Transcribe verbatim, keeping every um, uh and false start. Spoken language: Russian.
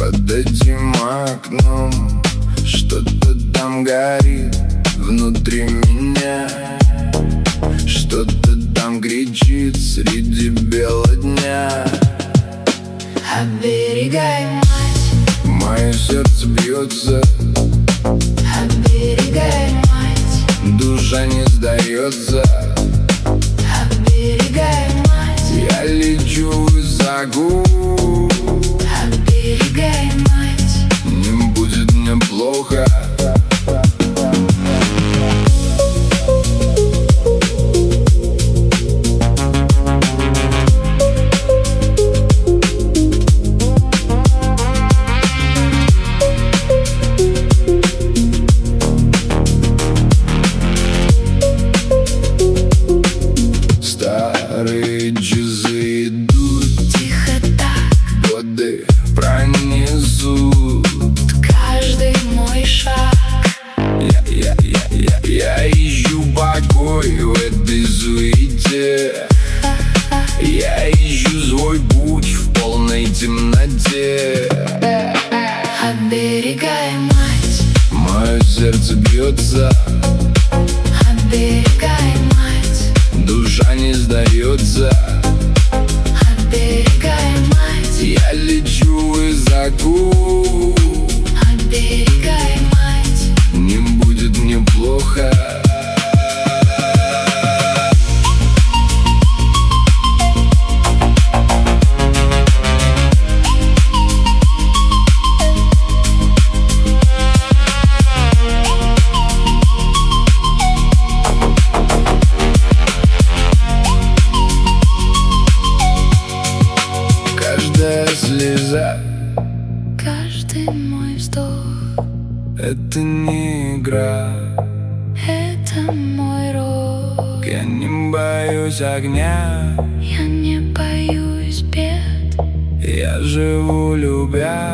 Под этим окном что-то там горит внутри меня, что-то там кричит среди бела дня. Оберегай, мать, мое сердце бьется. Оберегай, мать, душа не сдается. Оберегай, мать, я лечу высоко. Оберегай, мать, не будет мне плохо. Старые часы идут, тихо так годы пронесут каждый мой шаг. Я, я, я, я, я ищу покой в этой суете. Я ищу свой путь в полной темноте. Оберегай, мать, мое сердце бьется. Оберегай, мать, душа не сдается. Оберегай, мать, я лечу высоко. Оберегай, мать, не будет мне плохо. Каждая слеза, каждый мой вздох — это не игра, это мой рок. я не боюсь огня, Я не боюсь бед, я живу любя.